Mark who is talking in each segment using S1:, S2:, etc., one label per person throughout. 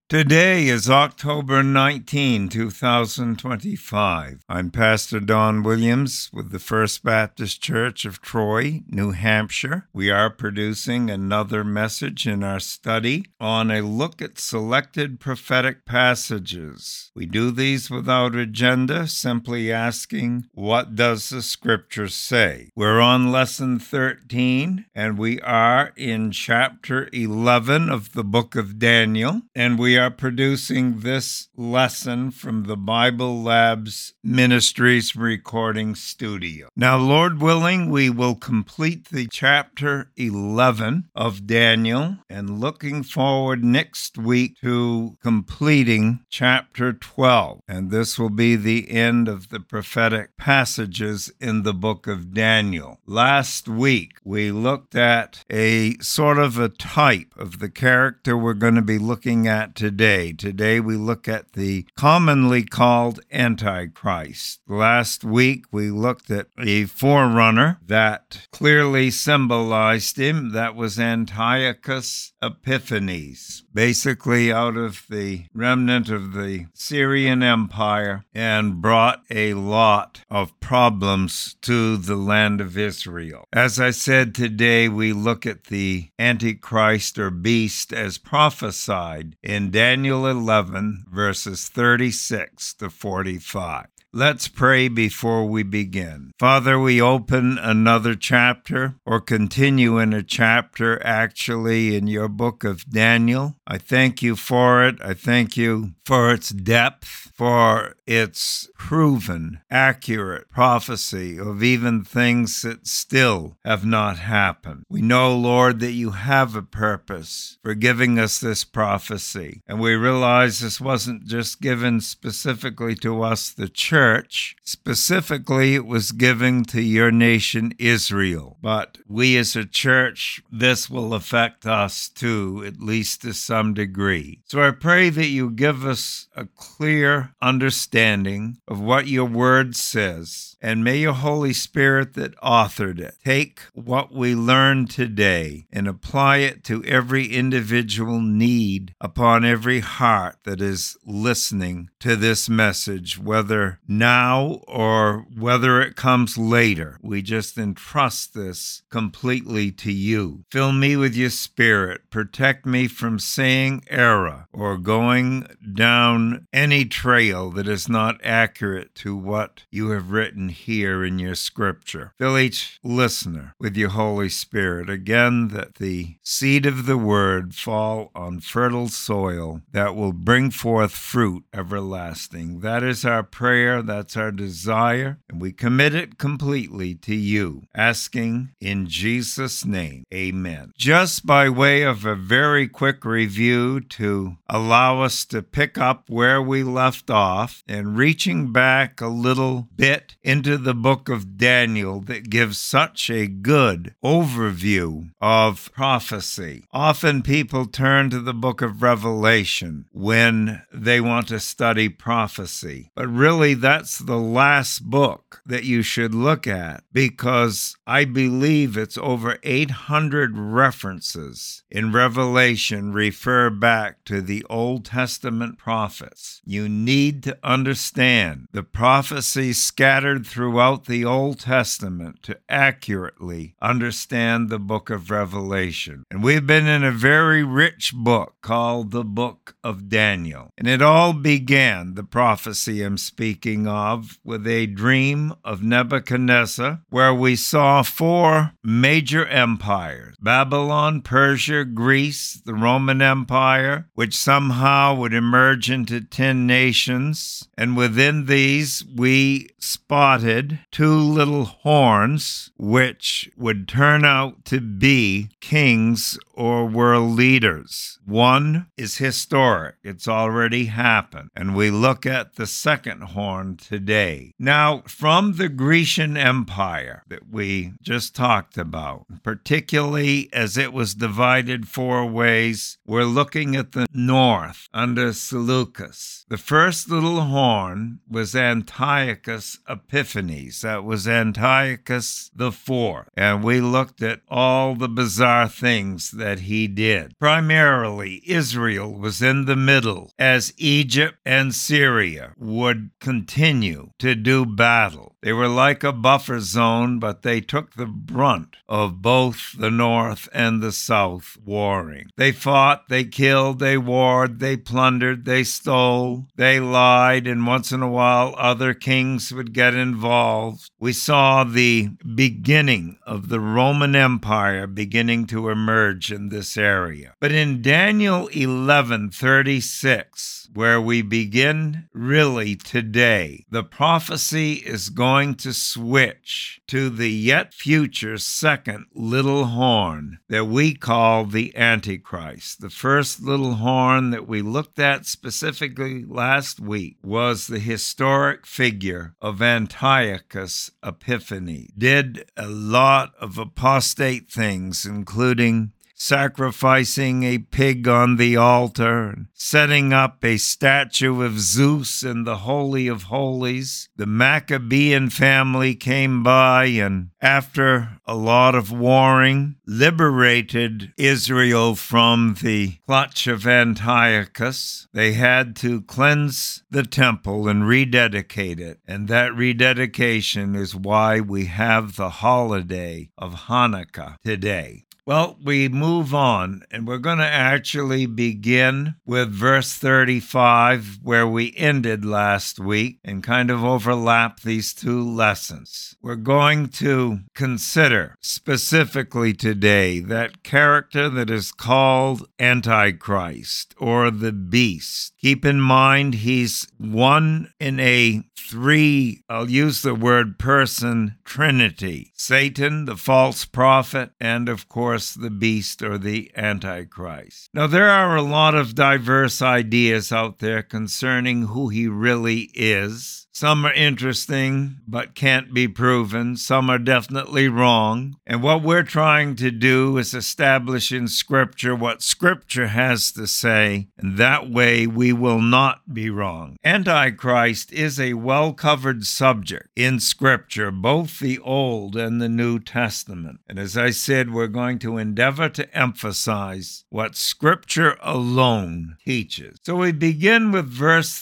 S1: Today is October 19, 2025. I'm Pastor Don Williams with the First Baptist Church of Troy, New Hampshire. We are producing another message in our study on a look at selected prophetic passages. We do these without agenda, simply asking, what does the Scripture say? We're on Lesson 13, and we are in chapter 11 of the book of Daniel, and we are producing this lesson from the Bible Labs Ministries recording studio. Now, Lord willing, we will complete the chapter 11 of Daniel and looking forward next week to completing chapter 12. And this will be the end of the prophetic passages in the book of Daniel. Last week, we looked at a sort of a type of the character we're going to be looking at today. Today we look at the commonly called Antichrist. Last week we looked at a forerunner that clearly symbolized him. That was Antiochus Epiphanes, basically out of the remnant of the Syrian Empire, and brought a lot of problems to the land of Israel. As I said, today we look at the Antichrist or beast as prophesied in Daniel 11, verses 36 to 45. Let's pray before we begin. Father, we open another chapter, or continue in a chapter actually in your book of Daniel. I thank you for it. I thank you for its depth, for its proven, accurate prophecy of even things that still have not happened. We know, Lord, that you have a purpose for giving us this prophecy, and we realize this wasn't just given specifically to us, the church. Specifically, it was given to your nation, Israel. But we as a church, this will affect us too, at least to some degree. So I pray that you give us a clear understanding of what your word says, and may your Holy Spirit that authored it take what we learned today and apply it to every individual need upon every heart that is listening to this message, whether now or whether it comes later. We just entrust this completely to you. Fill me with your Spirit. Protect me from saying error or going down any trail that is not accurate to what you have written here in your Scripture. Fill each listener with your Holy Spirit. Again, that the seed of the word fall on fertile soil that will bring forth fruit everlasting. That is our prayer. That's our desire. And we commit it completely to you, asking in Jesus' name, amen. Just by way of a very quick review to allow us to pick up where we left off and reaching back a little bit into the book of Daniel that gives such a good overview of prophecy. Often people turn to the book of Revelation when they want to study prophecy, but really that's the last book that you should look at, because I believe it's over 800 references in Revelation refer back to the Old Testament prophets. You need to understand the prophecies scattered throughout the Old Testament to accurately understand the book of Revelation. And we've been in a very rich book called the book of Daniel. And it all began, the prophecy I'm speaking of, with a dream of Nebuchadnezzar, where we saw four major empires: Babylon, Persia, Greece, the Roman Empire, which somehow would emerge into 10 nations. And within these, we spotted two little horns, which would turn out to be kings or world leaders. One is historic. It's already happened. And we look at the second horn horn today. Now, from the Grecian Empire that we just talked about, particularly as it was divided 4 ways, we're looking at the north under Seleucus. The first little horn was Antiochus Epiphanes. That was Antiochus IV. And we looked at all the bizarre things that he did. Primarily, Israel was in the middle as Egypt and Syria would continue to do battle. They were like a buffer zone, but they took the brunt of both the north and the south warring. They fought, they killed, they warred, they plundered, they stole, they lied, and once in a while other kings would get involved. We saw the beginning of the Roman Empire beginning to emerge in this area. But in Daniel 11:36, where we begin really today, the prophecy is going to switch to the yet future second little horn that we call the Antichrist. The first little horn that we looked at specifically last week was the historic figure of Antiochus Epiphanes. Did a lot of apostate things, including sacrificing a pig on the altar, and setting up a statue of Zeus in the Holy of Holies. The Maccabean family came by and, after a lot of warring, liberated Israel from the clutch of Antiochus. They had to cleanse the temple and rededicate it, and that rededication is why we have the holiday of Hanukkah today. Well, we move on, and we're going to actually begin with verse 35, where we ended last week, and kind of overlap these 2 lessons. We're going to consider specifically today that character that is called Antichrist, or the beast. Keep in mind, he's one in a 3, I'll use the word person, trinity. Satan, the false prophet, and of course, the beast or the Antichrist. Now, there are a lot of diverse ideas out there concerning who he really is. Some are interesting, but can't be proven. Some are definitely wrong. And what we're trying to do is establish in Scripture what Scripture has to say, and that way we will not be wrong. Antichrist is a well-covered subject in Scripture, both the Old and the New Testament. And as I said, we're going to endeavor to emphasize what Scripture alone teaches. So we begin with verse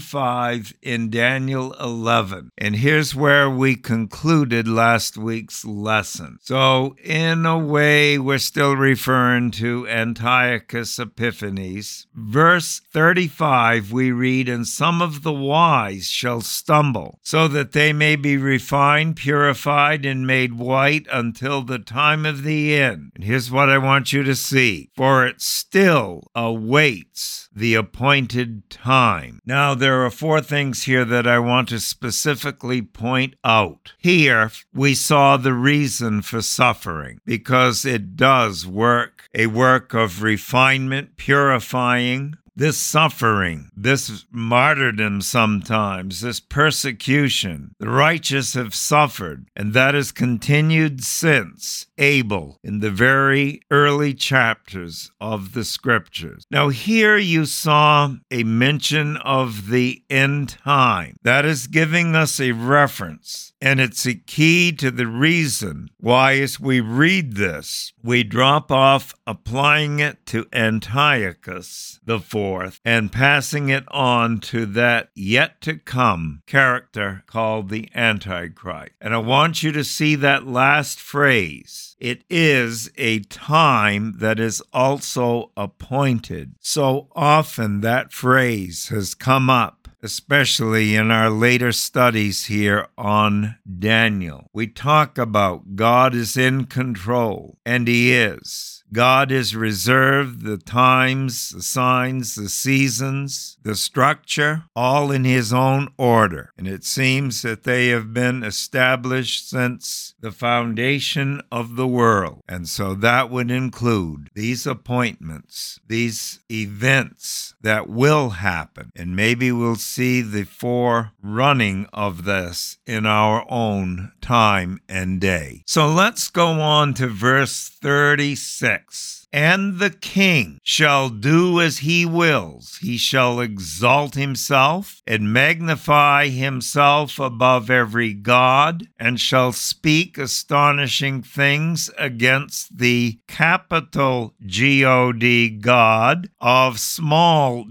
S1: 35 in Daniel 11. And here's where we concluded last week's lesson. So in a way, we're still referring to Antiochus Epiphanes. Verse 35, we read, "And some of the wise shall stumble, so that they may be refined, purified, and made white until the time of the end." And here's what I want you to see. "For it still awaits the appointed time." Now, there are 4 things here that I want to specifically point out. Here, we saw the reason for suffering, because it does work, a work of refinement, purifying. This suffering, this martyrdom sometimes, this persecution, the righteous have suffered, and that has continued since Abel in the very early chapters of the Scriptures. Now here you saw a mention of the end time. That is giving us a reference, and it's a key to the reason why as we read this, we drop off applying it to Antiochus IV and passing it on to that yet to come character called the Antichrist. And I want you to see that last phrase. It is a time that is also appointed. So often that phrase has come up, especially in our later studies here on Daniel. We talk about God is in control, and He is. God has reserved the times, the signs, the seasons, the structure, all in his own order. And it seems that they have been established since the foundation of the world. And so that would include these appointments, these events that will happen. And maybe we'll see the forerunning of this in our own time and day. So let's go on to verse 36. And the king shall do as he wills. He shall exalt himself and magnify himself above every god, and shall speak astonishing things against the capital G-O-D God of small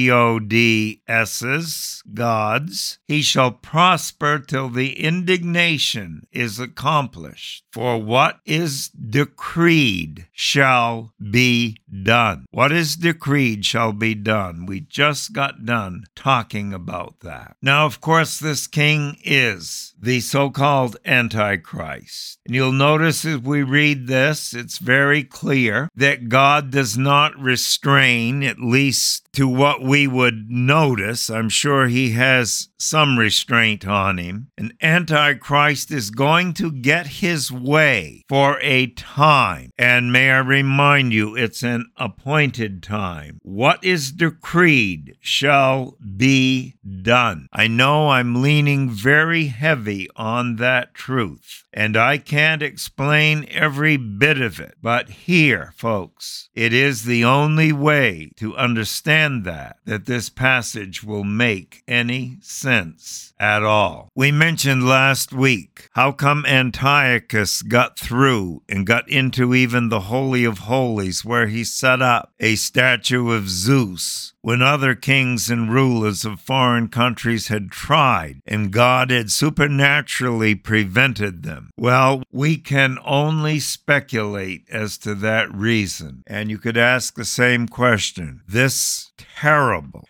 S1: G-O-D-S's gods. He shall prosper till the indignation is accomplished. For what is decreed shall be done. What is decreed shall be done. We just got done talking about that. Now, of course, this king is the so-called Antichrist. And you'll notice as we read this, it's very clear that God does not restrain, at least to what we would notice. I'm sure he has some restraint on him. An Antichrist is going to get his way for a time. And may I remind you, it's an appointed time. What is decreed shall be done. I know I'm leaning very heavy on that truth, and I can't explain every bit of it. But here, folks, it is the only way to understand that this passage will make any sense at all. We mentioned last week how come Antiochus got through and got into even the Holy of Holies, where he set up a statue of Zeus, when other kings and rulers of foreign countries had tried, and God had supernaturally prevented them. Well, we can only speculate as to that reason. And you could ask the same question. This terrible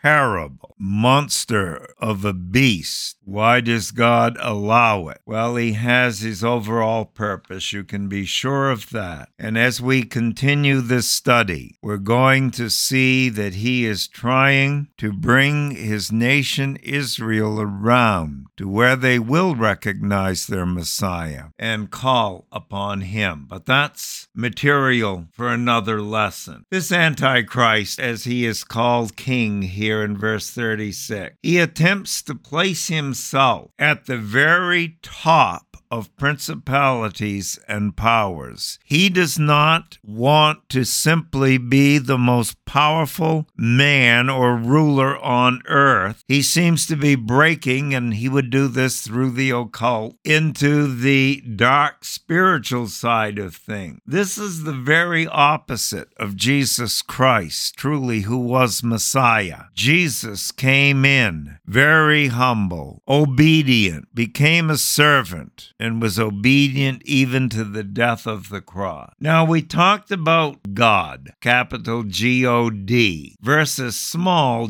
S1: monster of a beast, why does God allow it? Well, he has his overall purpose. You can be sure of that. And as we continue this study, we're going to see that he is trying to bring his nation Israel around to where they will recognize their Messiah and call upon him. But that's material for another lesson. This Antichrist, as he is called king here in verse 36, he attempts to place himself at the very top of principalities and powers. He does not want to simply be the most powerful man or ruler on earth. He seems to be breaking, and he would do this through the occult, into the dark spiritual side of things. This is the very opposite of Jesus Christ, truly, who was Messiah. Jesus came in very humble, obedient, became a servant, and was obedient even to the death of the cross. Now, we talked about God, capital G-O-D, versus small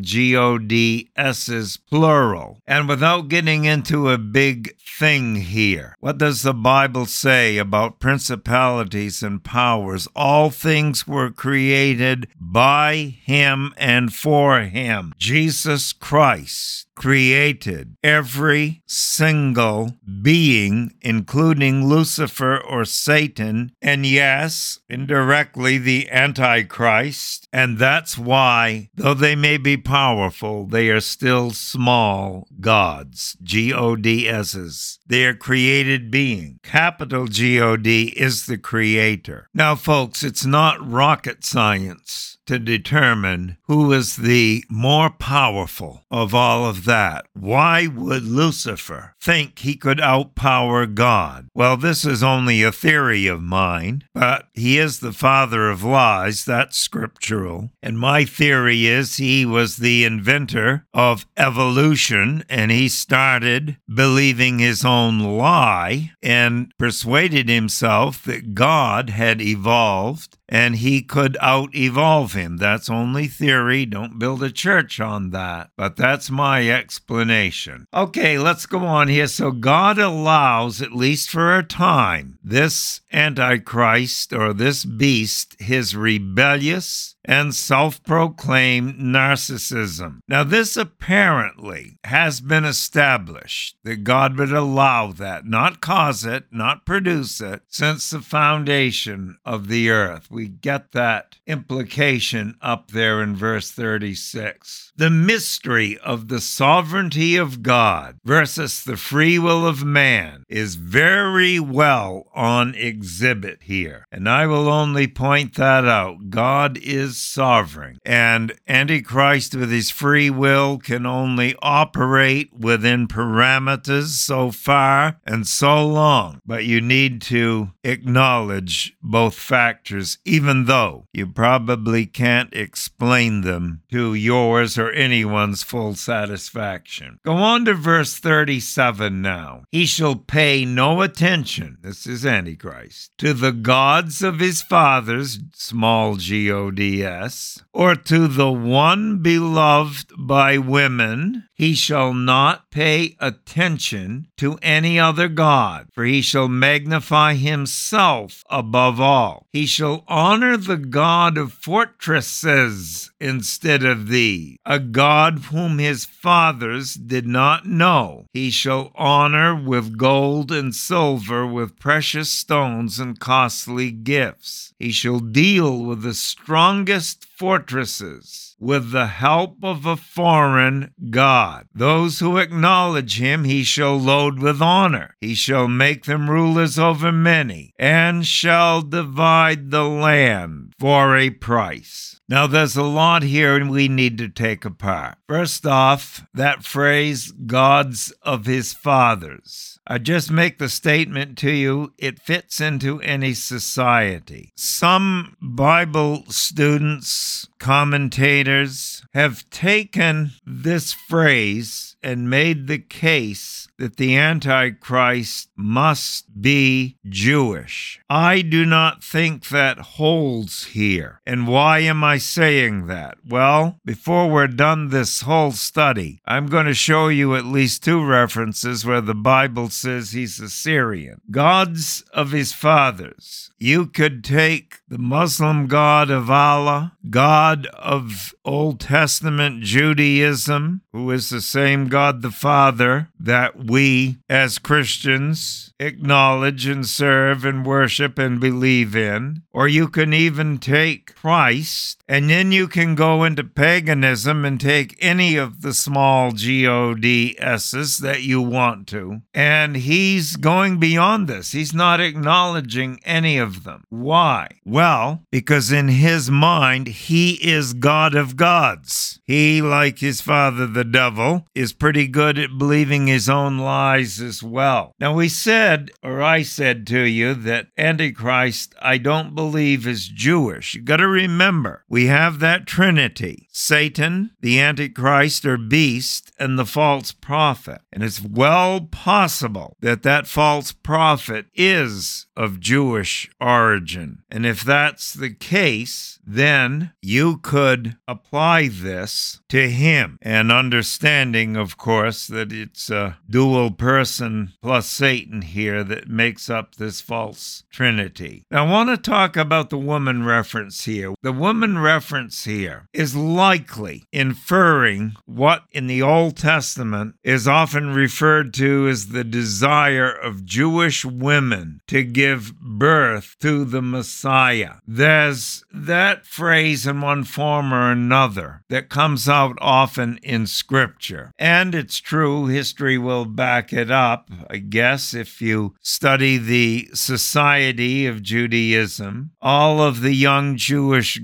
S1: G-O-D-S's plural. And without getting into a big thing here, what does the Bible say about principalities and powers? All things were created by him and for him. Jesus Christ created every single being, including Lucifer or Satan, and yes, indirectly the Antichrist. And that's why, though they may be powerful, they are still small gods, G-O-D-S's. They are created being. Capital G-O-D is the creator. Now, folks, it's not rocket science to determine who is the more powerful of all of that. Why would Lucifer think he could outpower God? Well, this is only a theory of mine, but he is the father of lies. That's scriptural. And my theory is he was the inventor of evolution, and he started believing his own lie and persuaded himself that God had evolved and he could out-evolve him. That's only theory. Don't build a church on that. But that's my explanation. Okay, let's go on here. So God allows, at least for a time, this Antichrist or this beast, his rebellious and self-proclaimed narcissism. Now, this apparently has been established that God would allow that, not cause it, not produce it, since the foundation of the earth. We get that implication up there in verse 36. The mystery of the sovereignty of God versus the free will of man is very well on exhibit here. And I will only point that out. God is sovereign, and Antichrist with his free will can only operate within parameters so far and so long. But you need to acknowledge both factors, even though you probably can't explain them to yours or anyone's full satisfaction. Go on to verse 37 now. He shall pay no attention, this is Antichrist, to the gods of his fathers, small g-o-d-s, or to the one beloved by women. He shall not pay attention to any other god, for he shall magnify himself above all. He shall honor the God of fortresses instead of thee, a God whom his fathers did not know. He shall honor with gold and silver, with precious stones and costly gifts. He shall deal with the strongest fortresses with the help of a foreign god. Those who acknowledge him he shall load with honor. He shall make them rulers over many, and shall divide the land for a price. Now, there's a lot here we need to take apart. First off, that phrase, gods of his fathers. I just make the statement to you, it fits into any society. Some Bible students, commentators, have taken this phrase and made the case that the Antichrist must be Jewish. I do not think that holds here. And why am I saying that? Well, before we're done this whole study, I'm going to show you at least two references where the Bible says he's Assyrian. Gods of his fathers. You could take the Muslim God of Allah, God of Old Testament Judaism, who is the same God the Father that we as Christians acknowledge and serve and worship and believe in. Or you can even take Christ, and then you can go into paganism and take any of the small G-O-D-S's that you want to. And he's going beyond this. He's not acknowledging any of them. Why? Well, because in his mind, he is God of gods. He, like his father, the devil, is pretty good at believing his own lies as well. Now, we said, or I said to you, that Antichrist, I don't believe, is Jewish. You got to remember, we have that Trinity: Satan, the Antichrist or beast, and the false prophet. And it's well possible that that false prophet is of Jewish origin. And if that's the case, then you could apply this to him. And understanding, of course, that it's a dual person plus Satan here that makes up this false trinity. Now, I want to talk about the woman reference here. The woman reference here is likely inferring what in the Old Testament is often referred to as the desire of Jewish women to give birth to the Messiah. There's that phrase in one form or another that comes out often in Scripture. And it's true, history will back it up, I guess, if you study the society of Judaism. All of the young Jewish girls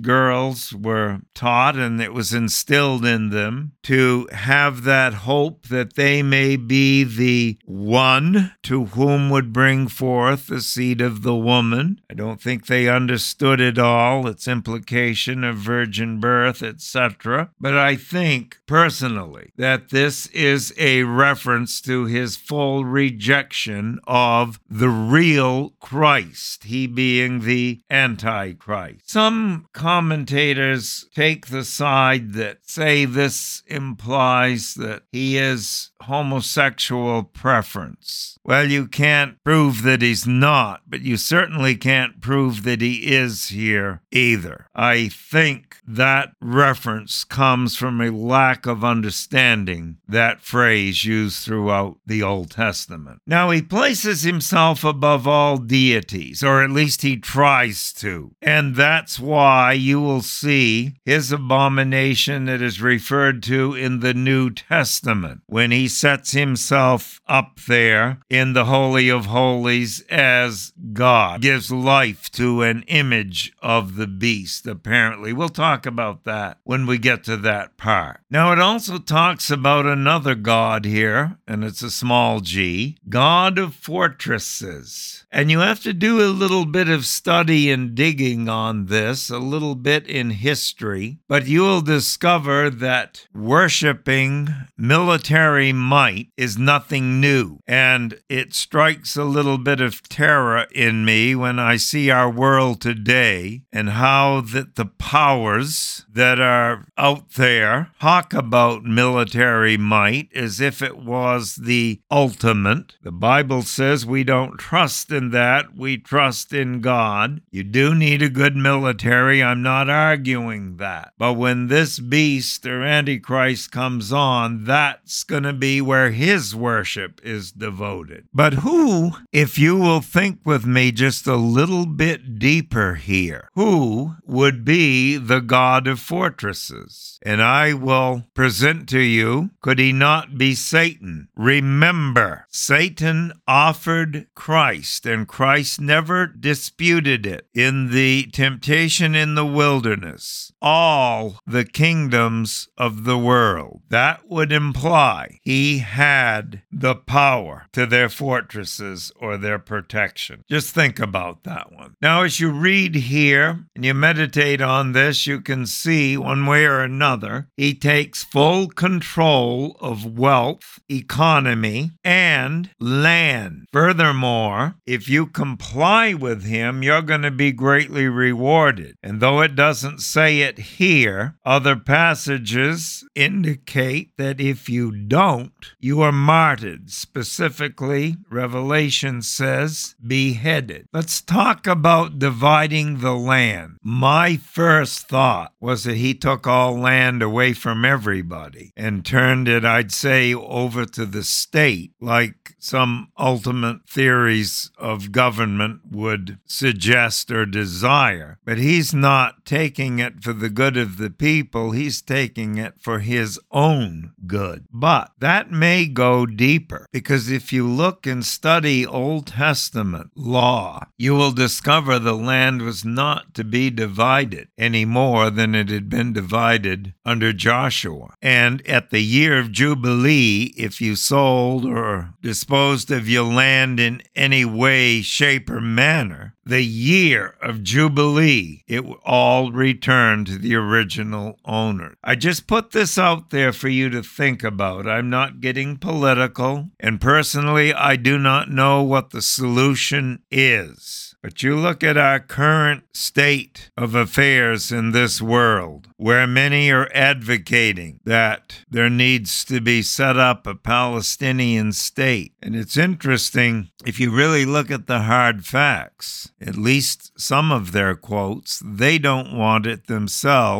S1: girls were taught, and it was instilled in them to have that hope that they may be the one to whom would bring forth the seed of the woman. I don't think they understood it all, its implication of virgin birth, etc. But I think personally that this is a reference to his full rejection of the real Christ, he being the Antichrist. Some commentators take the side that say this implies that he is homosexual preference. Well, you can't prove that he's not, but you certainly can't prove that he is here either. I think that reference comes from a lack of understanding that phrase used throughout the Old Testament. Now, he places himself above all deities, or at least he tries to, and that's why you will see his abomination that is referred to in the New Testament, when he sets himself up there in the Holy of Holies as God, gives life to an image of the beast, apparently. We'll talk about that when we get to that part. Now, it also talks about another God here, and it's a small g, God of fortresses. And you have to do a little bit of study and digging on this, a little bit in history, but you will discover that worshiping military might is nothing new. And it strikes a little bit of terror in me when I see our world today and how that the powers that are out there talk about military might as if it was the ultimate. The Bible says we don't trust in that, we trust in God. You do need a good military, I'm not arguing that. But when this beast or Antichrist comes on, that's going to be where his worship is devoted. But who, if you will think with me just a little bit deeper here, who would be the God of fortresses? And I will present to you, could he not be Satan? Remember, Satan offered Christ, and Christ never disputed it. In the temptation in the wilderness, all the kingdoms of the world. That would imply he had the power to their fortresses or their protection. Just think about that one. Now, as you read here and you meditate on this, you can see one way or another, he takes full control of wealth, economy, and land. Furthermore, if you comply with him, you're going to be greatly rewarded. And though it doesn't say it here, other passages indicate that if you don't, you are martyred. Specifically, Revelation says, beheaded. Let's talk about dividing the land. My first thought was that he took all land away from everybody and turned it, I'd say, over to the state, like some ultimate theories of government would suggest or desire. But he's not taking it for the good of the people, he's taking it for his own good. But that may go deeper, because if you look and study Old Testament law, you will discover the land was not to be divided any more than it had been divided under Joshua. And at the year of Jubilee, if you sold or disposed of your land in any way, shape, or manner, the year of Jubilee, it will all return to the original owner. I just put this out there for you to think about. I'm not getting political, and personally, I do not know what the solution is. But you look at our current state of affairs in this world, where many are advocating that there needs to be set up a Palestinian state. And it's interesting, if you really look at the hard facts, at least some of their quotes, they don't want it themselves.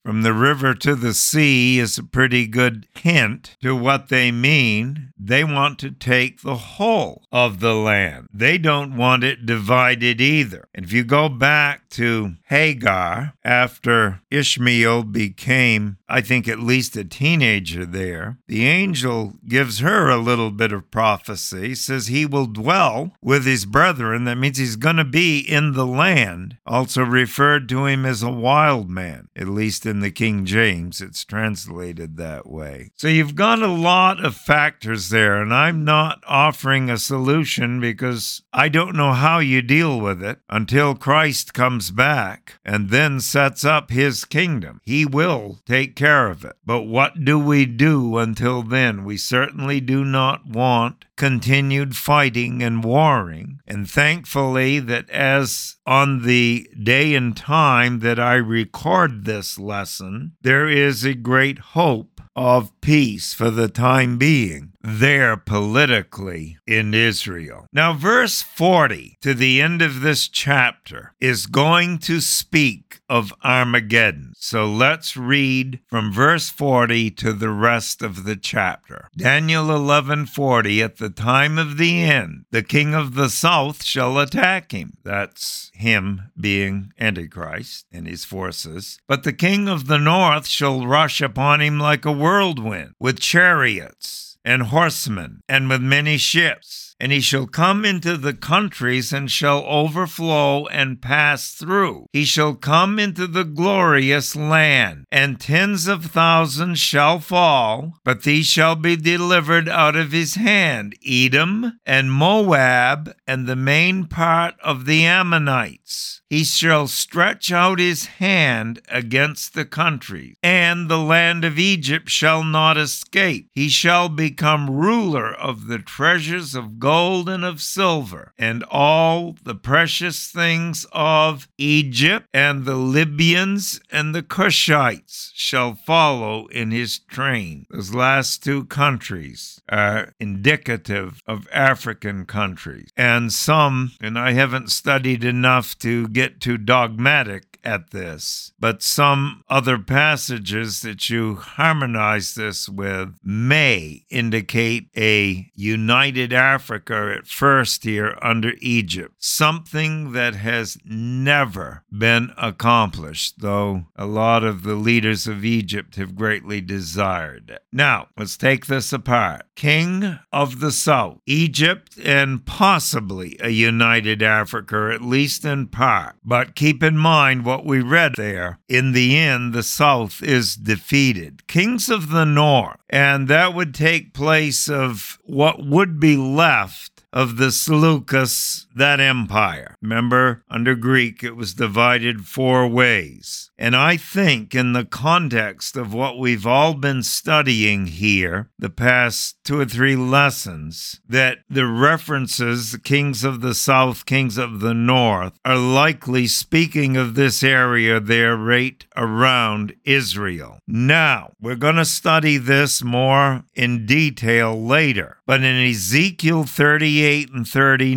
S1: from the river to the sea is a pretty good hint to what they mean. They want to take the whole of the land. They don't want it divided either. And if you go back to Hagar, after Ishmael became, I think, at least a teenager there, the angel gives her a little bit of prophecy, says he will dwell with his brethren. That means he's going to be in the land. Also referred to him as a wild man. At least in the King James, it's translated that way. So you've got a lot of factors there, and I'm not offering a solution because I don't know how you deal with it until Christ comes back and then sets up his kingdom. He will take care of it. But what do we do until then? We certainly do not want continued fighting and warring. And thankfully that as on the day and time that I record this lesson, there is a great hope of peace for the time being there politically in Israel. Now, verse 40 to the end of this chapter is going to speak of Armageddon. So let's read from verse 40 to the rest of the chapter. Daniel 11:40, at the time of the end, the king of the south shall attack him. That's him being Antichrist and his forces. But the king of the north shall rush upon him like a whirlwind, with chariots and horsemen, and with many ships. And he shall come into the countries and shall overflow and pass through. He shall come into the glorious land, and tens of thousands shall fall, but these shall be delivered out of his hand, Edom and Moab and the main part of the Ammonites. He shall stretch out his hand against the countries, and the land of Egypt shall not escape. He shall become ruler of the treasures of gold and of silver, and all the precious things of Egypt, and the Libyans and the Cushites shall follow in his train. Those last two countries are indicative of African countries. And some, and I haven't studied enough to get too dogmatic at this, but some other passages that you harmonize this with may indicate a united Africa at first here under Egypt, something that has never been accomplished, though a lot of the leaders of Egypt have greatly desired it. Now, let's take this apart. King of the South, Egypt, and possibly a united Africa, at least in part. But keep in mind what we read there. In the end, the South is defeated. Kings of the North, and that would take place of what would be left of the Seleucus, that empire. Remember, under Greek, it was divided 4 ways. And I think in the context of what we've all been studying here, the past 2 or 3 lessons, that the references, the kings of the south, kings of the north, are likely speaking of this area there right around Israel. Now, we're going to study this more in detail later. But in Ezekiel 38 and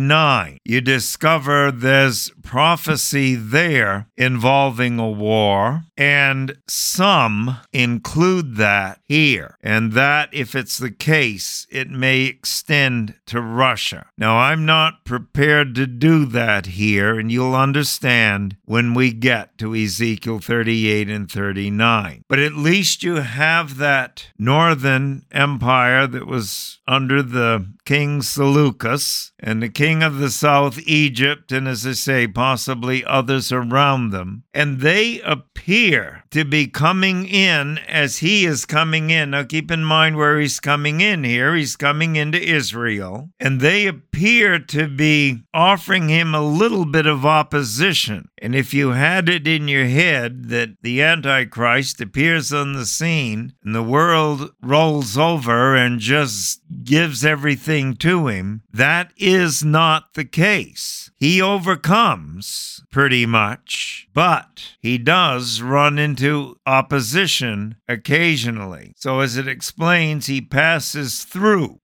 S1: 39, you discover there's prophecy there involving a war, and some include that here. And that, if it's the case, it may extend to Russia. Now, I'm not prepared to do that here, and you'll understand when we get to Ezekiel 38 and 39. But at least you have that northern empire that was under the king Seleucus, and the king of the south, Egypt, and as I say, possibly others around them. And they appear to be coming in as he is coming in. Now keep in mind where he's coming in here. He's coming into Israel. And they appear to be offering him a little bit of opposition. And if you had it in your head that the Antichrist appears on the scene and the world rolls over and just gives everything to him, that is not the case. He overcomes pretty much, but he does run into into opposition occasionally. So as it explains, he passes through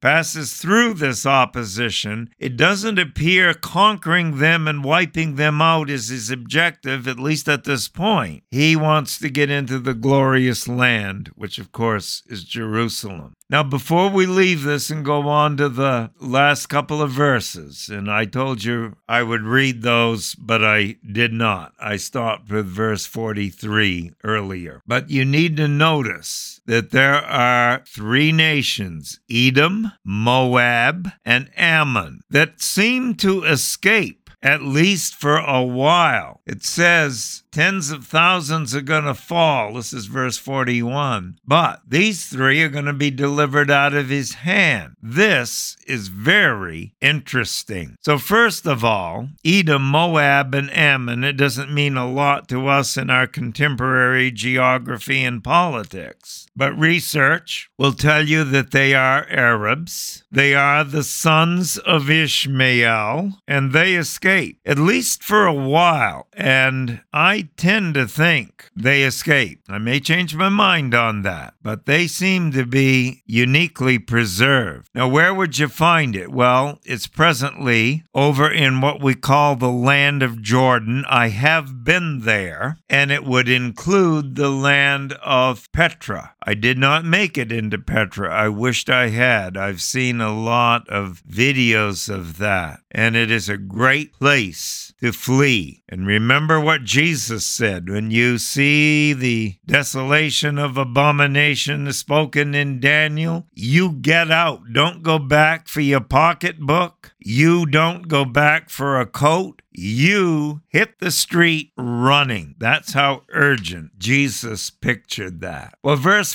S1: this opposition. It doesn't appear conquering them and wiping them out is his objective, at least at this point. He wants to get into the glorious land, which of course is Jerusalem. Now, before we leave this and go on to the last couple of verses, and I told you I would read those, but I did not. I stopped with verse 43 earlier. But you need to notice that there are three nations, Edom, Moab, and Ammon, that seem to escape, at least for a while. It says tens of thousands are going to fall. This is verse 41. But these three are going to be delivered out of his hand. This is very interesting. So first of all, Edom, Moab, and Ammon, it doesn't mean a lot to us in our contemporary geography and politics. But research will tell you that they are Arabs. They are the sons of Ishmael, and they escape, at least for a while. And I tend to think they escaped. I may change my mind on that, but they seem to be uniquely preserved. Now, where would you find it? Well, it's presently over in what we call the land of Jordan. I have been there, and it would include the land of Petra. I did not make it into Petra. I wished I had. I've seen a lot of videos of that, and it is a great place to flee. And remember what Jesus said, when you see the desolation of abomination spoken in Daniel, you get out. Don't go back for your pocketbook. You don't go back for a coat. You hit the street running. That's how urgent Jesus pictured that. Well, verse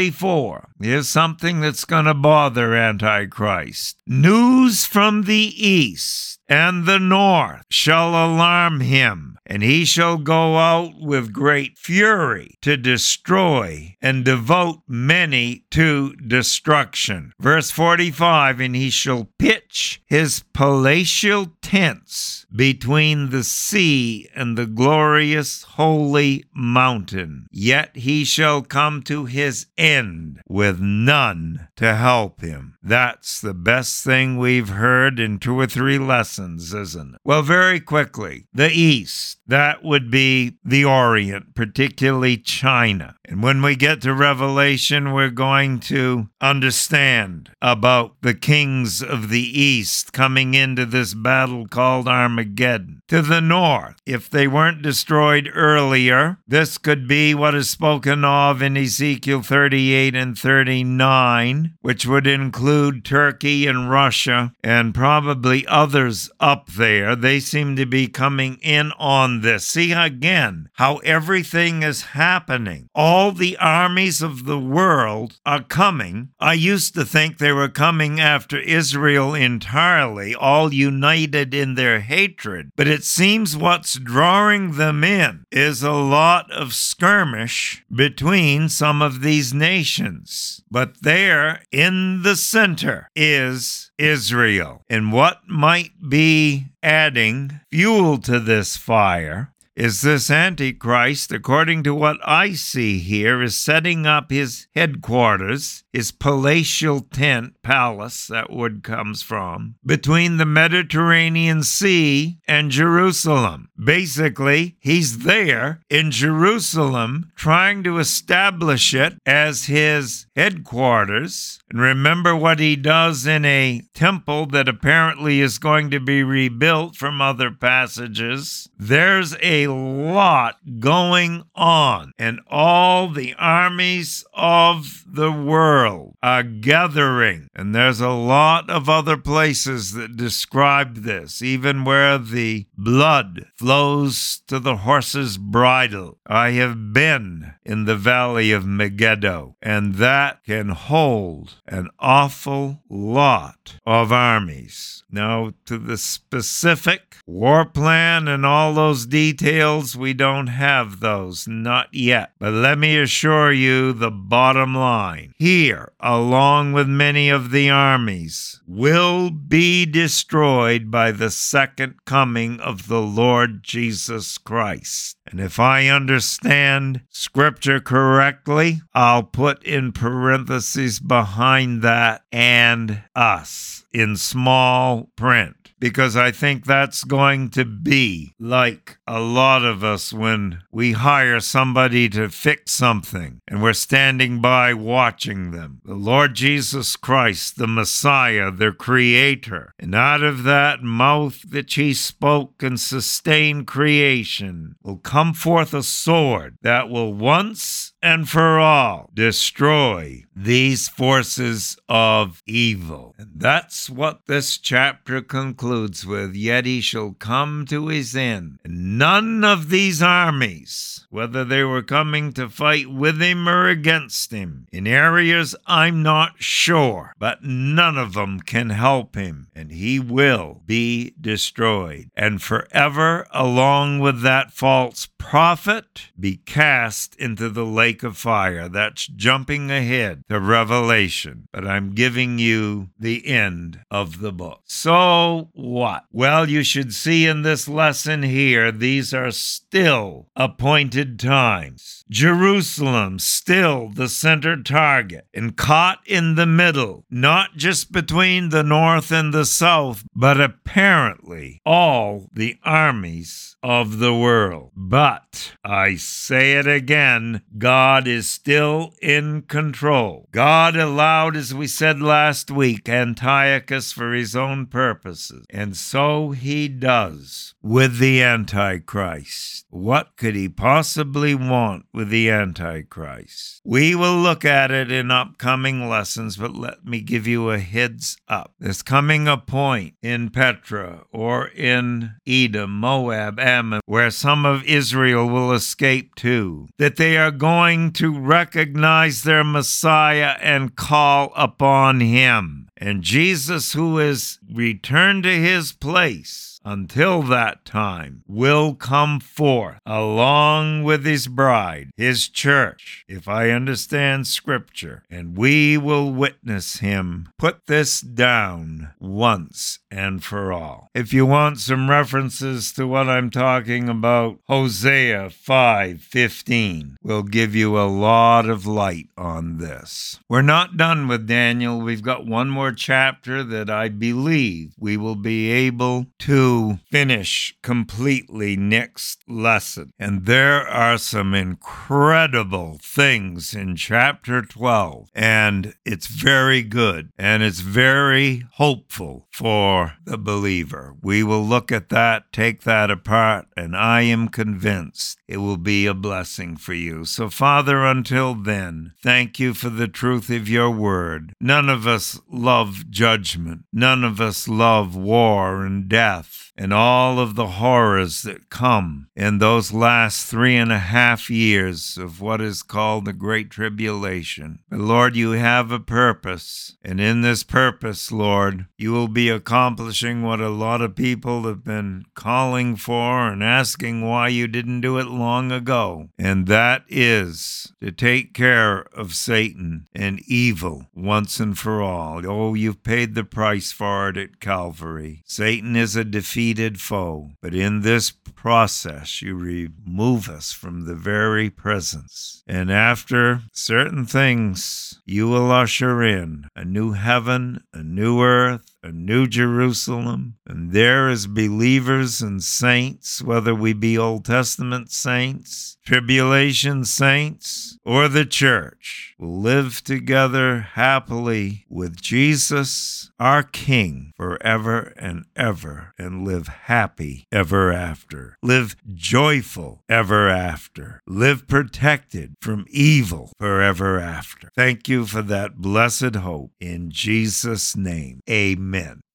S1: 44, here's something that's going to bother Antichrist. News from the east and the north shall alarm him, and he shall go out with great fury to destroy and devote many to destruction. Verse 45, and he shall pitch his palatial tents between the sea and the glorious holy mountain. Yet he shall come to his end with none to help him. That's the best thing we've heard in 2 or 3 lessons, isn't it? Well, very quickly, the East. That would be the Orient, particularly China. And when we get to Revelation, we're going to understand about the kings of the East coming into this battle called Armageddon. To the north, if they weren't destroyed earlier, this could be what is spoken of in Ezekiel 38 and 39, which would include Turkey and Russia and probably others up there. They seem to be coming in on this. See again how everything is happening. All the armies of the world are coming. I used to think they were coming after Israel entirely, all united in their hatred. But it seems what's drawing them in is a lot of skirmish between some of these nations. But there in the center is Israel. And what might be adding fuel to this fire is this Antichrist, according to what I see here, is setting up his headquarters, his palatial tent, palace, that word comes from, between the Mediterranean Sea and Jerusalem. Basically, he's there in Jerusalem trying to establish it as his headquarters. And remember what he does in a temple that apparently is going to be rebuilt from other passages. There's a lot going on, and all the armies of the world are gathering. And there's a lot of other places that describe this, even where the blood flows to the horse's bridle. I have been in the valley of Megiddo, and that can hold an awful lot of armies. Now, to the specific war plan and all those details, we don't have those, not yet. But let me assure you the bottom line. Here, along with many of the armies, will be destroyed by the second coming of the Lord Lord Jesus Christ. And if I understand Scripture correctly, I'll put in parentheses behind that "and us" in small print, because I think that's going to be like a lot of us when we hire somebody to fix something and we're standing by watching them. The Lord Jesus Christ, the Messiah, the Creator, and out of that mouth which He spoke and sustained creation will come forth a sword that will once and for all destroy these forces of evil. And that's what this chapter concludes with. Yet he shall come to his end. And none of these armies, whether they were coming to fight with him or against him, in areas I'm not sure, but none of them can help him. And he will be destroyed. And forever, along with that false prophet, be cast into the lake of fire. That's jumping ahead to Revelation, but I'm giving you the end of the book. So what? Well, you should see in this lesson here, these are still appointed times. Jerusalem still the center target and caught in the middle, not just between the north and the south, but apparently all the armies of the world. But I say it again, God is still in control. God allowed, as we said last week, Antiochus for his own purposes. And so he does with the Antichrist. What could he possibly want with the Antichrist? We will look at it in upcoming lessons, but let me give you a heads up. There's coming a point in Petra or in Edom, Moab, Ammon, where some of Israel will escape to, that they are going to recognize their Messiah and call upon him. And Jesus, who is returned to his place until that time, will come forth along with his bride, his church, if I understand Scripture, and we will witness him. Put this down once and for all. If you want some references to what I'm talking about, Hosea 5:15 will give you a lot of light on this. We're not done with Daniel. We've got one more chapter that I believe we will be able to finish completely next lesson. And there are some incredible things in chapter 12, and it's very good, and it's very hopeful for the believer. We will look at that, take that apart, and I am convinced it will be a blessing for you. So, Father, until then, thank you for the truth of your word. None of us love judgment. None of us love war and death and all of the horrors that come in those last 3.5 years of what is called the Great Tribulation. But Lord, you have a purpose, and in this purpose, Lord, you will be accomplishing what a lot of people have been calling for and asking why you didn't do it long ago, and that is to take care of Satan and evil once and for all. Oh, you've paid the price for it at Calvary. Satan is a defeated foe, but in this process you remove us from the very presence. And after certain things, you will usher in a new heaven, a new earth, a new Jerusalem, and there as believers and saints, whether we be Old Testament saints, tribulation saints, or the church, will live together happily with Jesus, our King, forever and ever, and live happy ever after. Live joyful ever after. Live protected from evil forever after. Thank you for that blessed hope. In Jesus' name, amen.